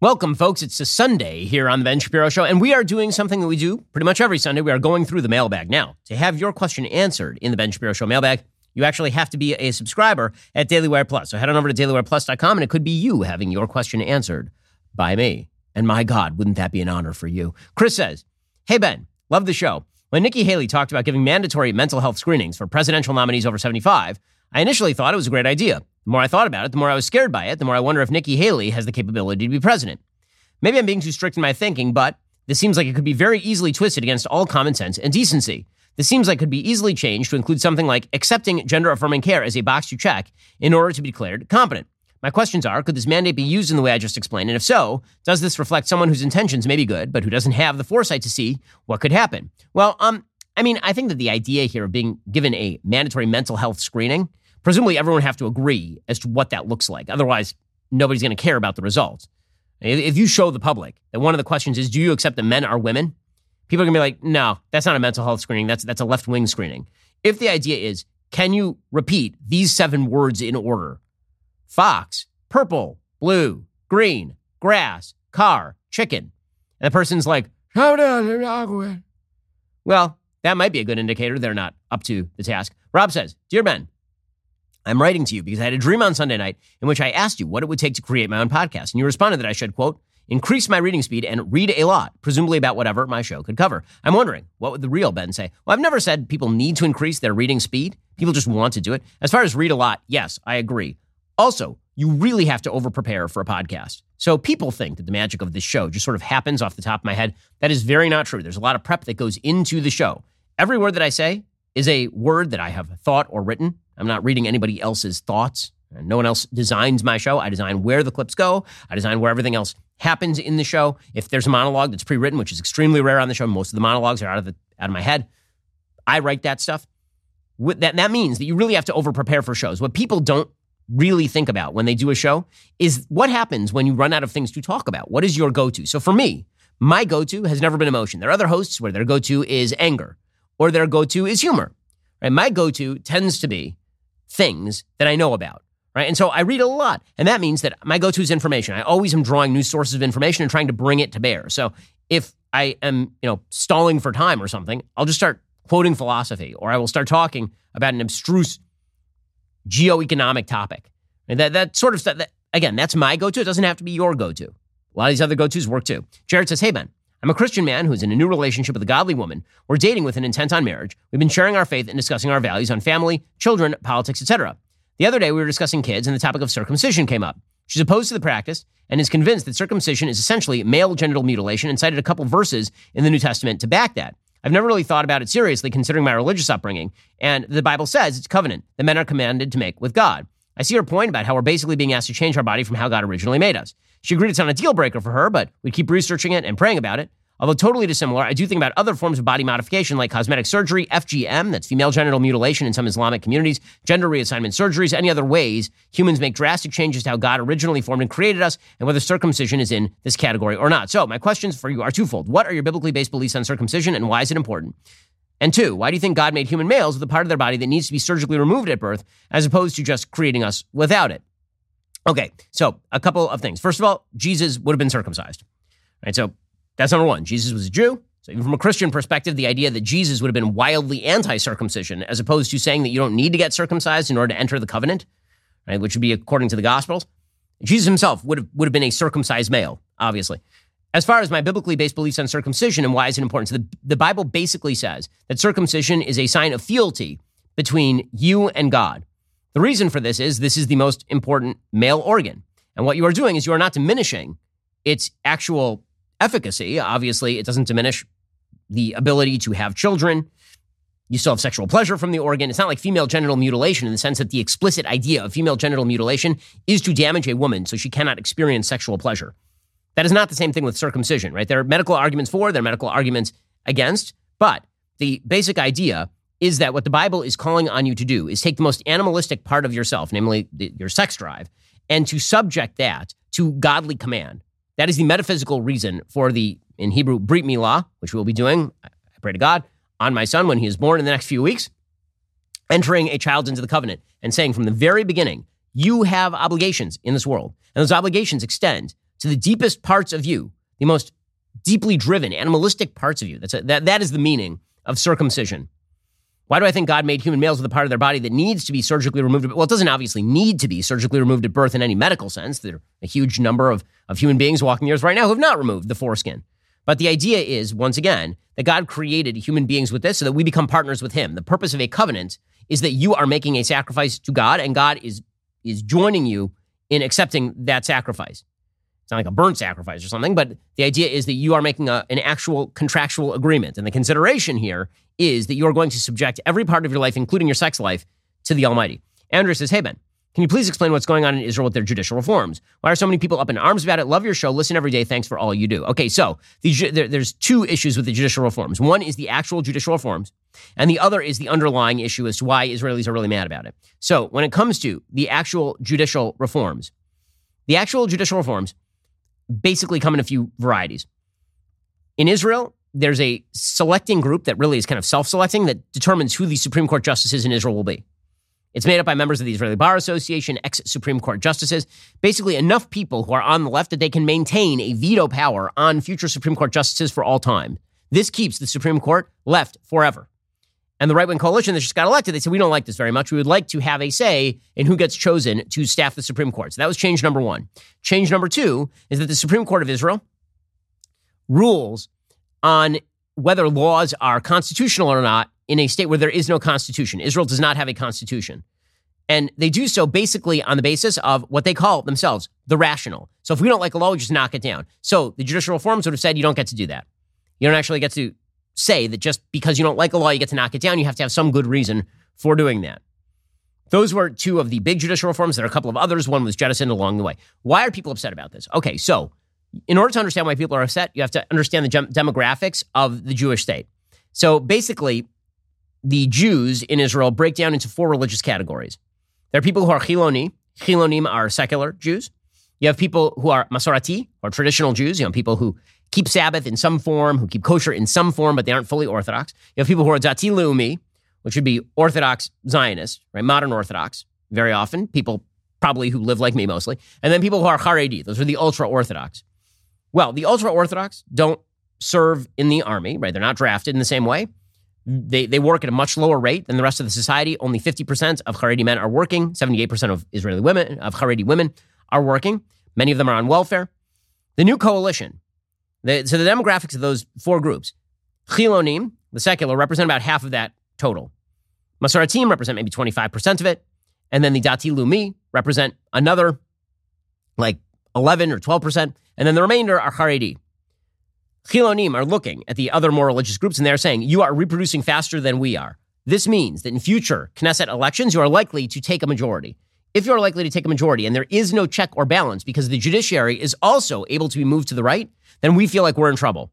Welcome, folks. It's a Sunday here on the Ben Shapiro Show, and we are doing something that we do pretty much every Sunday. We are going through the mailbag. Now, to have your question answered in the Ben Shapiro Show mailbag, you actually have to be a subscriber at Daily Wire Plus. So head on over to dailywireplus.com, and it could be you having your question answered by me. And my God, wouldn't that be an honor for you? Chris says, hey, Ben, love the show. When Nikki Haley talked about giving mandatory mental health screenings for presidential nominees over 75, I initially thought it was a great idea. The more I thought about it, the more I was scared by it, the more I wonder if Nikki Haley has the capability to be president. Maybe I'm being too strict in my thinking, but this seems like it could be very easily twisted against all common sense and decency. This seems like it could be easily changed to include something like accepting gender-affirming care as a box to check in order to be declared competent. My questions are, could this mandate be used in the way I just explained? And if so, does this reflect someone whose intentions may be good, but who doesn't have the foresight to see what could happen? Well, I think that the idea here of being given a mandatory mental health screening, presumably everyone would have to agree as to what that looks like. Otherwise, nobody's going to care about the results. If you show the public that one of the questions is, do you accept that men are women? People are going to be like, no, that's not a mental health screening. That's a left-wing screening. If the idea is, can you repeat these 7 words in order? Fox, purple, blue, green, grass, car, chicken. And the person's like, well, that might be a good indicator they're not up to the task. Rob says, Dear Ben, I'm writing to you because I had a dream on Sunday night in which I asked you what it would take to create my own podcast. And you responded that I should, quote, increase my reading speed and read a lot, presumably about whatever my show could cover. I'm wondering, what would the real Ben say? Well, I've never said people need to increase their reading speed. People just want to do it. As far as read a lot, yes, I agree. Also, you really have to over-prepare for a podcast. So people think that the magic of this show just sort of happens off the top of my head. That is very not true. There's a lot of prep that goes into the show. Every word that I say is a word that I have thought or written. I'm not reading anybody else's thoughts. No one else designs my show. I design where the clips go. I design where everything else happens in the show. If there's a monologue that's pre-written, which is extremely rare on the show, most of the monologues are out of my head. I write that stuff. That means that you really have to over-prepare for shows. What people don't really think about when they do a show is what happens when you run out of things to talk about. What is your go-to? So for me, my go-to has never been emotion. There are other hosts where their go-to is anger or their go-to is humor. Right? My go-to tends to be things that I know about, right? And so I read a lot, and that means that my go-to is information. I always am drawing new sources of information and trying to bring it to bear. So if I am, stalling for time or something, I'll just start quoting philosophy, or I will start talking about an abstruse geoeconomic topic. And that sort of stuff, again, that's my go-to. It doesn't have to be your go-to. A lot of these other go-tos work too. Jared says, hey, Ben, I'm a Christian man who's in a new relationship with a godly woman. We're dating with an intent on marriage. We've been sharing our faith and discussing our values on family, children, politics, etc. The other day, we were discussing kids and the topic of circumcision came up. She's opposed to the practice and is convinced that circumcision is essentially male genital mutilation and cited a couple verses in the New Testament to back that. I've never really thought about it seriously considering my religious upbringing, and the Bible says it's a covenant that men are commanded to make with God. I see her point about how we're basically being asked to change our body from how God originally made us. She agreed it's not a deal breaker for her, but we keep researching it and praying about it. Although totally dissimilar, I do think about other forms of body modification like cosmetic surgery, FGM, that's female genital mutilation in some Islamic communities, gender reassignment surgeries, any other ways humans make drastic changes to how God originally formed and created us, and whether circumcision is in this category or not. So my questions for you are twofold. What are your biblically based beliefs on circumcision, and why is it important? And 2, why do you think God made human males with a part of their body that needs to be surgically removed at birth as opposed to just creating us without it? Okay, so a couple of things. First of all, Jesus would have been circumcised. Right, so that's number one. Jesus was a Jew. So even from a Christian perspective, the idea that Jesus would have been wildly anti-circumcision as opposed to saying that you don't need to get circumcised in order to enter the covenant, right, which would be according to the Gospels. Jesus himself would have been a circumcised male, obviously. As far as my biblically based beliefs on circumcision and why is it important, so the Bible basically says that circumcision is a sign of fealty between you and God. The reason for this is the most important male organ. And what you are doing is you are not diminishing its actual efficacy. Obviously, it doesn't diminish the ability to have children. You still have sexual pleasure from the organ. It's not like female genital mutilation in the sense that the explicit idea of female genital mutilation is to damage a woman so she cannot experience sexual pleasure. That is not the same thing with circumcision, right? There are medical arguments for, there are medical arguments against, but the basic idea is that what the Bible is calling on you to do is take the most animalistic part of yourself, namely your sex drive, and to subject that to godly command. That is the metaphysical reason for the, in Hebrew, Brit Milah, which we'll be doing, I pray to God, on my son when he is born in the next few weeks, entering a child into the covenant and saying from the very beginning, you have obligations in this world. And those obligations extend to the deepest parts of you, the most deeply driven, animalistic parts of you. That is the meaning of circumcision. Why do I think God made human males with a part of their body that needs to be surgically removed? Well, it doesn't obviously need to be surgically removed at birth in any medical sense. There are a huge number of human beings walking the earth right now who have not removed the foreskin. But the idea is, once again, that God created human beings with this so that we become partners with him. The purpose of a covenant is that you are making a sacrifice to God, and God is joining you in accepting that sacrifice. It's not like a burnt sacrifice or something, but the idea is that you are making an actual contractual agreement. And the consideration here is that you are going to subject every part of your life, including your sex life, to the Almighty. Andrew says, hey, Ben, can you please explain what's going on in Israel with their judicial reforms? Why are so many people up in arms about it? Love your show. Listen every day. Thanks for all you do. Okay, so there's two issues with the judicial reforms. One is the actual judicial reforms, and the other is the underlying issue as to why Israelis are really mad about it. So when it comes to the actual judicial reforms basically come in a few varieties. In Israel, there's a selecting group that really is kind of self-selecting that determines who the Supreme Court justices in Israel will be. It's made up by members of the Israeli Bar Association, ex-Supreme Court justices, basically enough people who are on the left that they can maintain a veto power on future Supreme Court justices for all time. This keeps the Supreme Court left forever. And the right-wing coalition that just got elected, they said, we don't like this very much. We would like to have a say in who gets chosen to staff the Supreme Court. So that was change number one. Change number two is that the Supreme Court of Israel rules on whether laws are constitutional or not in a state where there is no constitution. Israel does not have a constitution. And they do so basically on the basis of what they call themselves the rational. So if we don't like a law, we just knock it down. So the judicial reforms would have said you don't get to do that. You don't actually get to say that just because you don't like a law, you get to knock it down. You have to have some good reason for doing that. Those were two of the big judicial reforms. There are a couple of others. One was jettisoned along the way. Why are people upset about this? Okay, so in order to understand why people are upset, you have to understand the demographics of the Jewish state. So basically, the Jews in Israel break down into four religious categories. There are people who are Chiloni. Chilonim are secular Jews. You have people who are Masorati, or traditional Jews, people who keep Sabbath in some form, who keep kosher in some form, but they aren't fully Orthodox. You have people who are Dati Leumi, which would be Orthodox Zionists, right? Modern Orthodox, very often. People probably who live like me mostly. And then people who are Haredi. Those are the ultra-Orthodox. Well, the ultra-Orthodox don't serve in the army, right? They're not drafted in the same way. They work at a much lower rate than the rest of the society. Only 50% of Haredi men are working. 78% of Israeli women, of Haredi women, are working. Many of them are on welfare. The new coalition, so the demographics of those four groups, Chilonim, the secular, represent about half of that total. Masoretim represent maybe 25% of it. And then the Dati Leumi represent another like 11 or 12%. And then the remainder are Haredi. Chilonim are looking at the other more religious groups and they're saying, you are reproducing faster than we are. This means that in future Knesset elections, you are likely to take a majority. If you're likely to take a majority and there is no check or balance because the judiciary is also able to be moved to the right, then we feel like we're in trouble.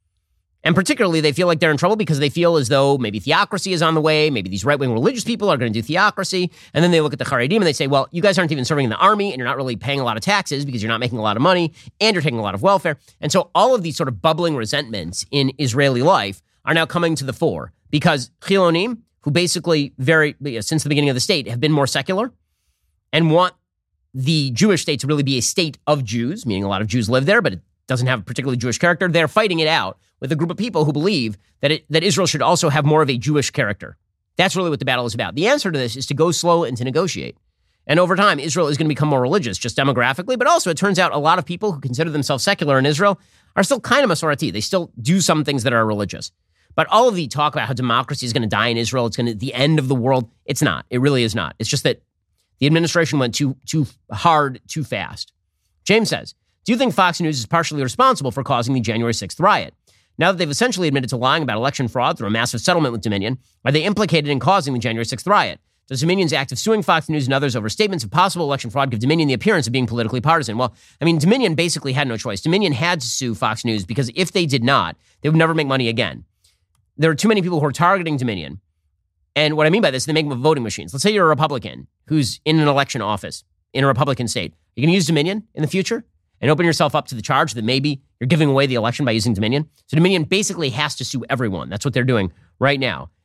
And particularly, they feel like they're in trouble because they feel as though maybe theocracy is on the way. Maybe these right-wing religious people are going to do theocracy. And then they look at the Haredim and they say, well, you guys aren't even serving in the army and you're not really paying a lot of taxes because you're not making a lot of money and you're taking a lot of welfare. And so all of these sort of bubbling resentments in Israeli life are now coming to the fore because Chilonim, who basically since the beginning of the state have been more secular and want the Jewish state to really be a state of Jews, meaning a lot of Jews live there, but it doesn't have a particularly Jewish character. They're fighting it out with a group of people who believe that Israel should also have more of a Jewish character. That's really what the battle is about. The answer to this is to go slow and to negotiate. And over time, Israel is going to become more religious, just demographically, but also it turns out a lot of people who consider themselves secular in Israel are still kind of Masorati. They still do some things that are religious. But all of the talk about how democracy is going to die in Israel, it's going to the end of the world, it's not. It really is not. It's just that the administration went too hard, too fast. James says, do you think Fox News is partially responsible for causing the January 6th riot? Now that they've essentially admitted to lying about election fraud through a massive settlement with Dominion, are they implicated in causing the January 6th riot? Does Dominion's act of suing Fox News and others over statements of possible election fraud give Dominion the appearance of being politically partisan? Well, I mean, Dominion basically had no choice. Dominion had to sue Fox News because if they did not, they would never make money again. There are too many people who are targeting Dominion. And what I mean by this, they make voting machines. Let's say you're a Republican who's in an election office in a Republican state. You're going to use Dominion in the future and open yourself up to the charge that maybe you're giving away the election by using Dominion. So Dominion basically has to sue everyone. That's what they're doing right now.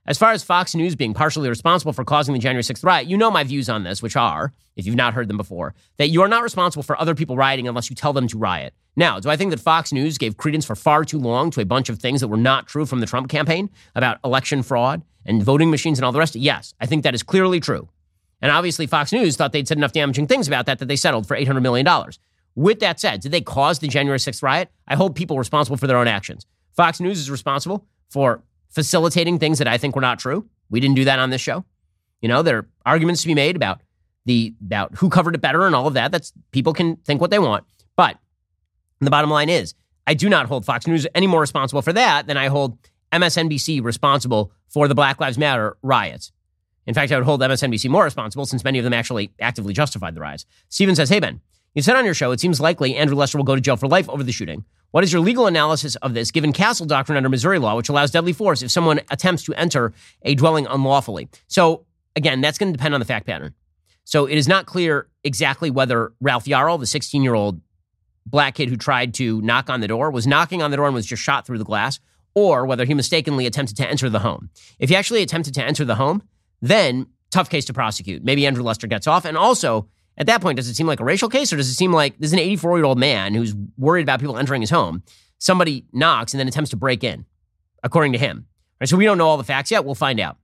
As far as Fox News being partially responsible for causing the January 6th riot, you know my views on this, which are, if you've not heard them before, that you are not responsible for other people rioting unless you tell them to riot. Now, do I think that Fox News gave credence for far too long to a bunch of things that were not true from the Trump campaign about election fraud and voting machines and all the rest? Yes, I think that is clearly true. And obviously Fox News thought they'd said enough damaging things about that they settled for $800 million. With that said, did they cause the January 6th riot? I hold people responsible for their own actions. Fox News is responsible for facilitating things that I think were not true. We didn't do that on this show. You know, there are arguments to be made about who covered it better and all of that. That's people can think what they want. But the bottom line is, I do not hold Fox News any more responsible for that than I hold MSNBC responsible for the Black Lives Matter riots. In fact, I would hold MSNBC more responsible since many of them actually actively justified the riots. Steven says, hey, Ben, you said on your show, it seems likely Andrew Lester will go to jail for life over the shooting. What is your legal analysis of this, given Castle Doctrine under Missouri law, which allows deadly force if someone attempts to enter a dwelling unlawfully? So, again, that's going to depend on the fact pattern. So it is not clear exactly whether Ralph Yarl, the 16-year-old black kid who tried to knock on the door, was knocking on the door and was just shot through the glass, or whether he mistakenly attempted to enter the home. If he actually attempted to enter the home, then tough case to prosecute. Maybe Andrew Lester gets off. And also, at that point, does it seem like a racial case, or does it seem like there's an 84-year-old man who's worried about people entering his home? Somebody knocks and then attempts to break in, according to him. Right, so we don't know all the facts yet. We'll find out.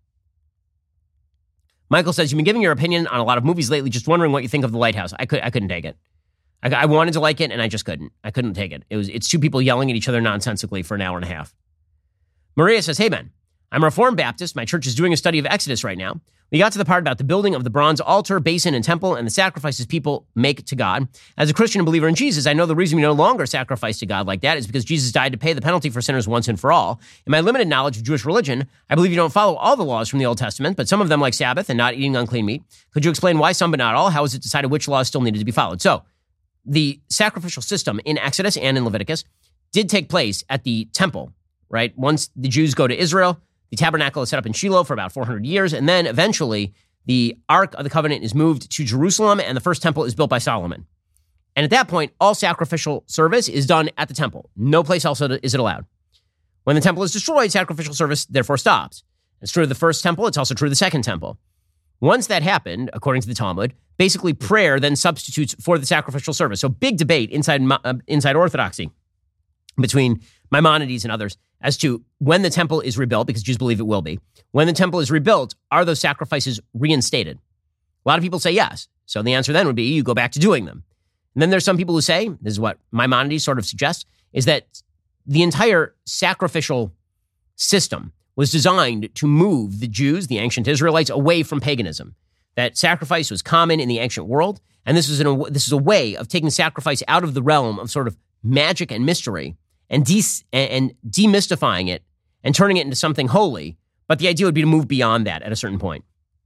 Michael says, you've been giving your opinion on a lot of movies lately, just wondering what you think of The Lighthouse. I couldn't take it. I wanted to like it, and I just couldn't. I couldn't take it. It's two people yelling at each other nonsensically for an hour and a half. Maria says, hey, Ben, I'm a Reformed Baptist. My church is doing a study of Exodus right now. We got to the part about the building of the bronze altar, basin, and temple, and the sacrifices people make to God. As a Christian believer in Jesus, I know the reason we no longer sacrifice to God like that is because Jesus died to pay the penalty for sinners once and for all. In my limited knowledge of Jewish religion, I believe you don't follow all the laws from the Old Testament, but some of them, like Sabbath and not eating unclean meat. Could you explain why some but not all? How is it decided which laws still needed to be followed? So, the sacrificial system in Exodus and in Leviticus did take place at the temple, right? Once the Jews go to Israel, the tabernacle is set up in Shiloh for about 400 years, and then eventually the Ark of the Covenant is moved to Jerusalem, and the first temple is built by Solomon. And at that point, all sacrificial service is done at the temple. No place else is it allowed. When the temple is destroyed, sacrificial service therefore stops. It's true of the first temple. It's also true of the second temple. Once that happened, according to the Talmud, basically prayer then substitutes for the sacrificial service. So big debate inside Orthodoxy between Maimonides and others as to when the temple is rebuilt, because Jews believe it will be. When the temple is rebuilt, are those sacrifices reinstated? A lot of people say yes. So the answer then would be you go back to doing them. And then there's some people who say, this is what Maimonides sort of suggests, is that the entire sacrificial system was designed to move the Jews, the ancient Israelites, away from paganism. That sacrifice was common in the ancient world, and this is a way of taking sacrifice out of the realm of sort of magic and mystery and demystifying it and turning it into something holy. But the idea would be to move beyond that at a certain point.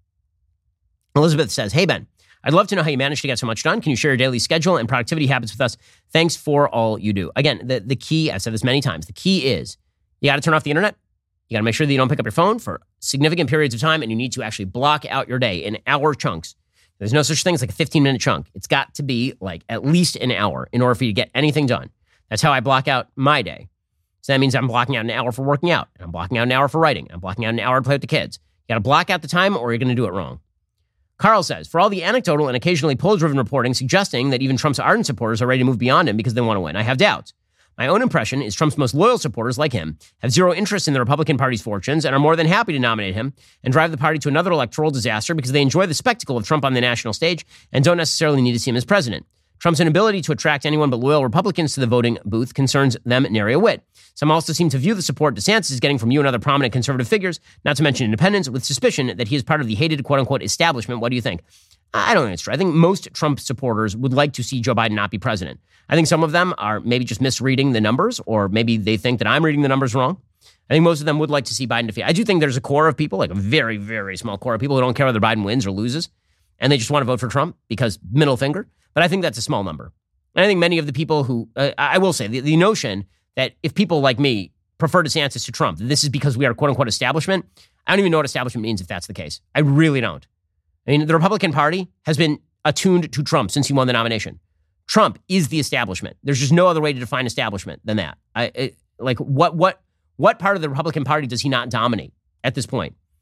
Elizabeth says, hey, Ben, I'd love to know how you manage to get so much done. Can you share your daily schedule and productivity habits with us? Thanks for all you do. Again, the key, I've said this many times, the key is you got to turn off the internet. You got to make sure that you don't pick up your phone for significant periods of time, and you need to actually block out your day in hour chunks. There's no such thing as like a 15-minute chunk. It's got to be like at least an hour in order for you to get anything done. That's how I block out my day. So that means I'm blocking out an hour for working out, and I'm blocking out an hour for writing, and I'm blocking out an hour to play with the kids. You got to block out the time or you're going to do it wrong. Carl says, for all the anecdotal and occasionally poll-driven reporting suggesting that even Trump's ardent supporters are ready to move beyond him because they want to win, I have doubts. My own impression is Trump's most loyal supporters, like him, have zero interest in the Republican Party's fortunes and are more than happy to nominate him and drive the party to another electoral disaster because they enjoy the spectacle of Trump on the national stage and don't necessarily need to see him as president. Trump's inability to attract anyone but loyal Republicans to the voting booth concerns them nary a whit. Some also seem to view the support DeSantis is getting from you and other prominent conservative figures, not to mention independents, with suspicion that he is part of the hated quote-unquote establishment. What do you think? I don't think it's true. I think most Trump supporters would like to see Joe Biden not be president. I think some of them are maybe just misreading the numbers, or maybe they think that I'm reading the numbers wrong. I think most of them would like to see Biden defeat. I do think there's a core of people, like a very, very small core of people who don't care whether Biden wins or loses, and they just want to vote for Trump because middle finger. But I think that's a small number. And I think many of the people who, I will say, the notion that if people like me prefer DeSantis to Trump, this is because we are quote-unquote establishment. I don't even know what establishment means if that's the case. I really don't. I mean, the Republican Party has been attuned to Trump since he won the nomination. Trump is the establishment. There's just no other way to define establishment than that. What part of the Republican Party does he not dominate at this point?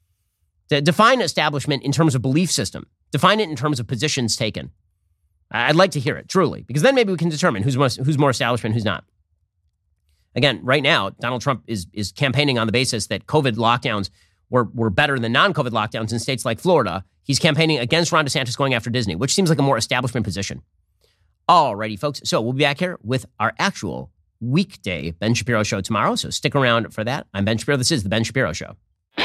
Define establishment in terms of belief system. Define it in terms of positions taken. I'd like to hear it, truly, because then maybe we can determine who's more establishment, who's not. Again, right now, Donald Trump is campaigning on the basis that COVID lockdowns were better than non-COVID lockdowns in states like Florida. He's campaigning against Ron DeSantis going after Disney, which seems like a more establishment position. Alrighty, folks. So we'll be back here with our actual weekday Ben Shapiro show tomorrow. So stick around for that. I'm Ben Shapiro. This is the Ben Shapiro Show.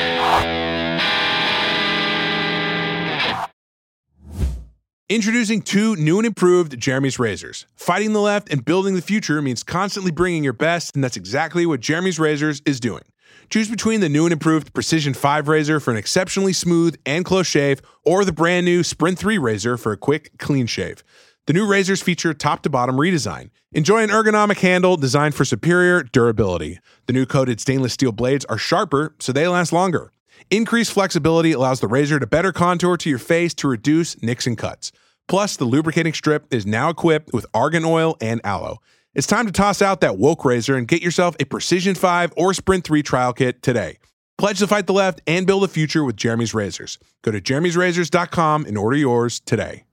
Introducing two new and improved Jeremy's razors. Fighting the left and building the future means constantly bringing your best, and that's exactly what Jeremy's Razors is doing. Choose between the new and improved Precision 5 razor for an exceptionally smooth and close shave, or the brand new Sprint 3 razor for a quick, clean shave. The new razors feature top-to-bottom redesign. Enjoy an ergonomic handle designed for superior durability. The new coated stainless steel blades are sharper, so they last longer. Increased flexibility allows the razor to better contour to your face to reduce nicks and cuts. Plus, the lubricating strip is now equipped with argan oil and aloe. It's time to toss out that woke razor and get yourself a Precision 5 or Sprint 3 trial kit today. Pledge to fight the left and build a future with Jeremy's Razors. Go to jeremy'srazors.com and order yours today.